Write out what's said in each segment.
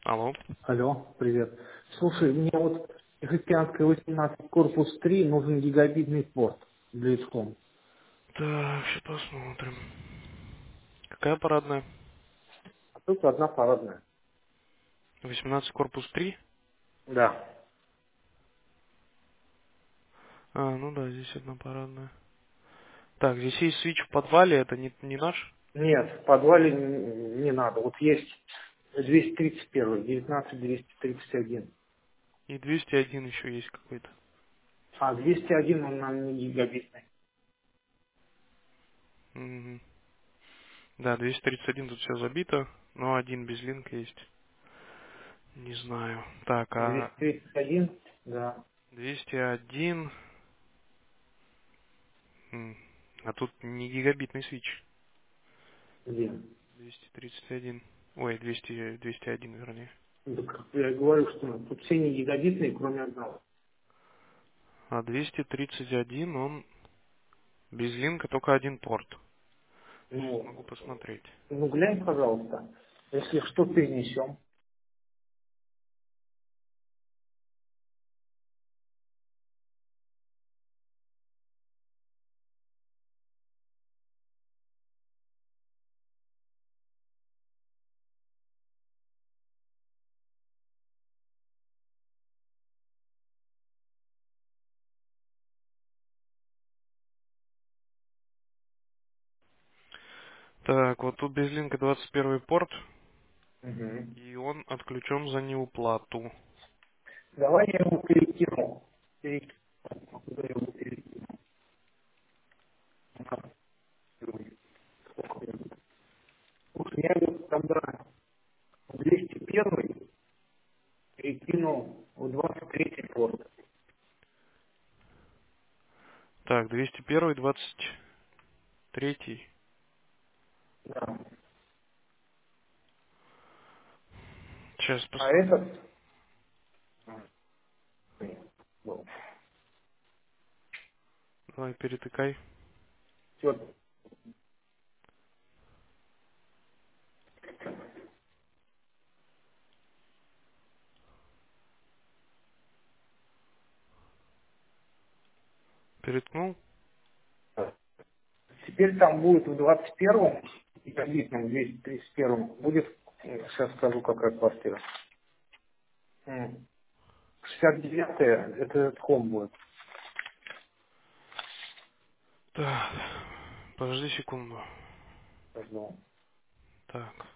Алло. Алло, привет. Слушай, мне вот Христианская 18, корпус 3, нужен гигабитный порт для ИСКОМ. Так, сейчас посмотрим. Какая парадная? А тут одна парадная. 18 корпус 3. Да. А, ну да, здесь одна парадная. Так, здесь есть свич в подвале, это не наш? Нет, в подвале не надо. Вот есть 231, 19231. И 201 еще есть какой-то. А 201 он нам не гигабитный. Мгм. Да, 231 тут все забито, но один без линка есть. Не знаю. Так, а 231, да, 201... м, А тут не гигабитный свич. где? 231. Ой, 201, вернее. Ну, так я говорю, что тут все не гигабитные, кроме одного. А 231, он без линка, только один порт. Сейчас Ну, могу посмотреть. ну глянь, пожалуйста. Если что, перенесем. Так, вот тут без линка 21 порт, Угу. и он отключен за неуплату. Давай я ему перекину. Куда я ему перекину? Слушай, я вот тогда в 201 перекину в 23 порт. Так, 201, 23. Да. Сейчас А посмотрим. этот был. Давай перетыкай. Всё. Переткнул? Теперь там будет в 21-м, гигабитном 231 будет, сейчас скажу, какая квартира. 69-я, это этот хом будет. Так, подожди секунду. Жду. Так,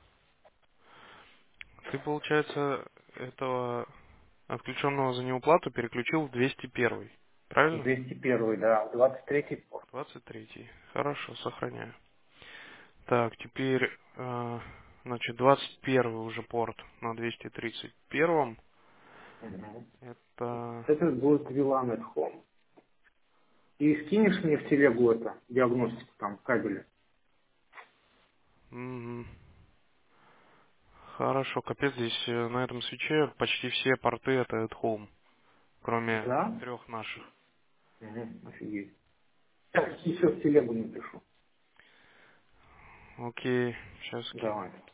ты, получается, этого отключенного за неуплату переключил в 201. В Правильно? 201, да, в 23 порт. 23. Хорошо, сохраняю. Так, теперь, значит, 21 уже порт на 231. Мгм. Это... Этот будет VLAN at Home. И скинешь мне в телегу это, диагностику там, кабеля. мгм. Хорошо, капец, здесь на этом свече почти все порты это at home, кроме Да? 3 наших. Офигеть. Сейчас еще в телегу напишу. Окей, сейчас скину. Давай.